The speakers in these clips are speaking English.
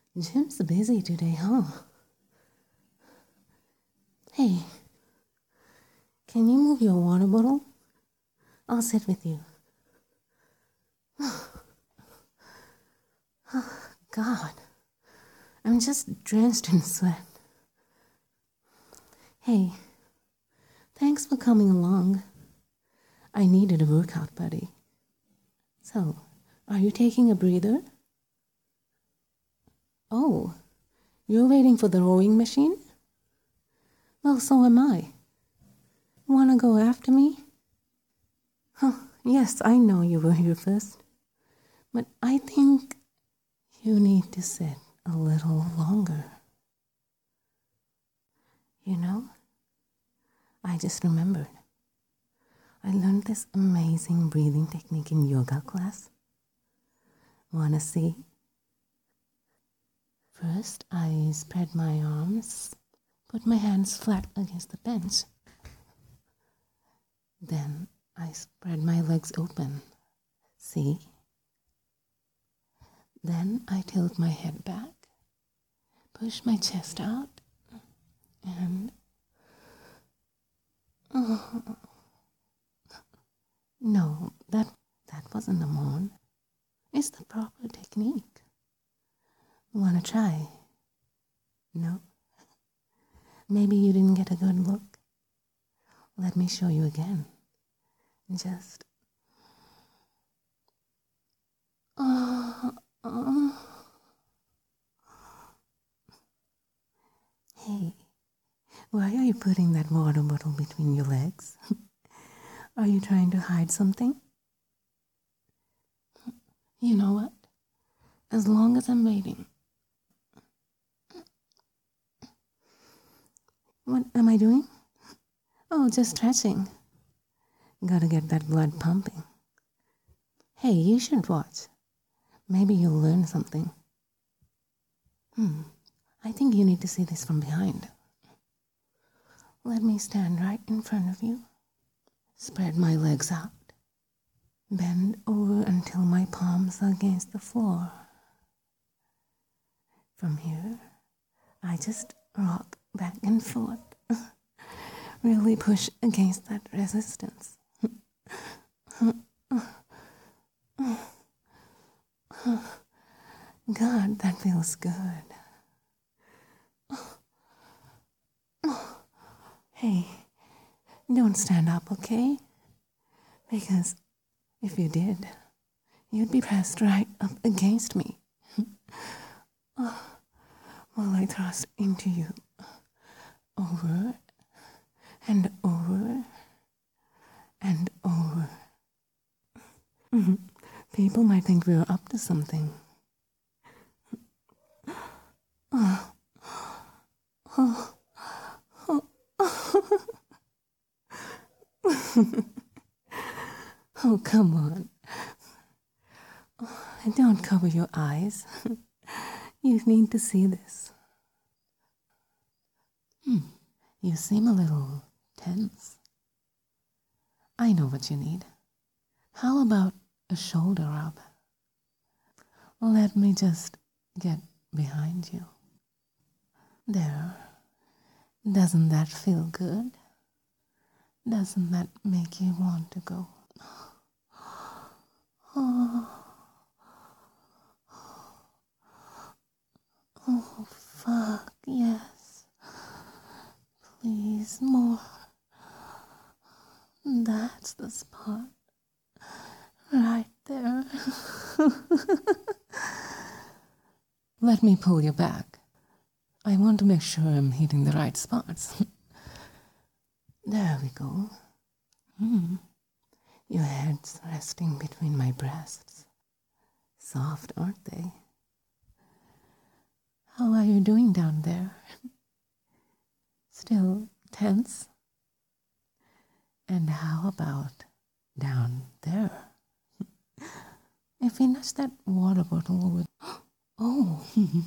Jim's busy today, huh? Hey, can you move your water bottle? I'll sit with you. God, I'm just drenched in sweat. Hey, thanks for coming along. I needed a workout buddy. So, are you taking a breather? Oh, you're waiting for the rowing machine? Well, so am I. Wanna go after me? Huh, yes, I know you were here first. But I think you need to sit a little longer. You know, I just remembered. I learned this amazing breathing technique in yoga class. Wanna see? First, I spread my arms, put my hands flat against the bench. Then I spread my legs open. See? Then I tilt my head back, push my chest out, and... No, that wasn't a moan. It's the proper technique. Wanna try? No? Maybe you didn't get a good look. Let me show you again. Just... Hey, why are you putting that water bottle between your legs? Are you trying to hide something? You know what? As long as I'm waiting. What am I doing? Oh, just stretching. Gotta get that blood pumping. Hey, you should watch. Maybe you'll learn something. I think you need to see this from behind. Let me stand right in front of you. Spread my legs out. Bend over until my palms are against the floor. From here, I just rock back and forth. Really push against that resistance. God, that feels good. Hey, don't stand up, okay? Because if you did, you'd be pressed right up against me. While I thrust into you. Over and over and over. People might think we're up to something. Oh, come on. Don't cover your eyes. You need to see this. You seem a little tense. I know what you need. How about a shoulder rub? Let me just get behind you. There. Doesn't that feel good? Doesn't that make you want to go? Oh, fuck, yes. Please, more. That's the spot. Right there. Let me pull you back. I want to make sure I'm hitting the right spots. There we go. Your head's resting between my breasts. Soft, aren't they? How are you doing down there? Still tense? And how about down there? If we nudge that water bottle over... Oh!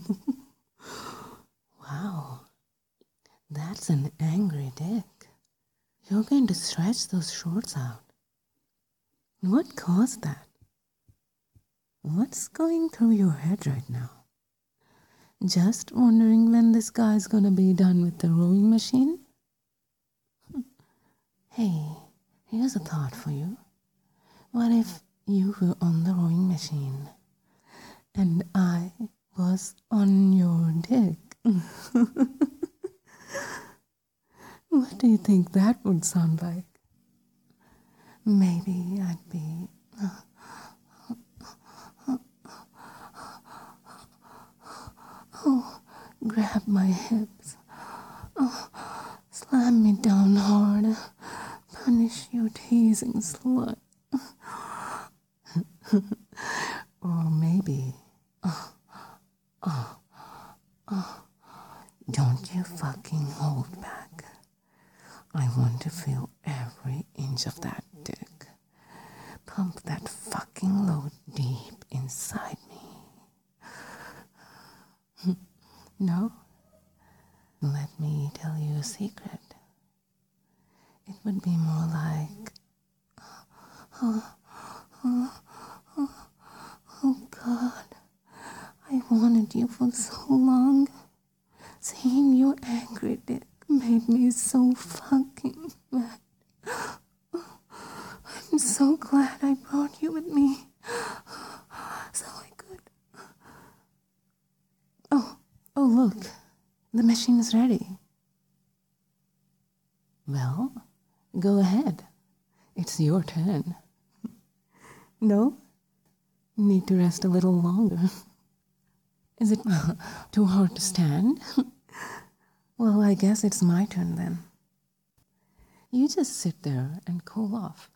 Wow. That's an angry dick. You're going to stretch those shorts out. What caused that? What's going through your head right now? Just wondering when this guy's gonna be done with the rowing machine? Hey, here's a thought for you. What if you were on the rowing machine and I was on your dick? What do you think that would sound like? Maybe I'd be grab my hips, slam me down hard, punish you teasing slut. Or maybe, don't you fucking hold back. I want to feel every inch of that dick. Pump that fucking load deep inside me. No? Let me tell you a secret. It would be more like, oh God, I wanted you for so long. Seeing your angry dick made me so fucking mad. I'm so glad I brought you with me so I could. Oh, look, the machine is ready. Well, go ahead. It's your turn. No? Need to rest a little longer. Is it too hard to stand? Well, I guess it's my turn then. You just sit there and cool off.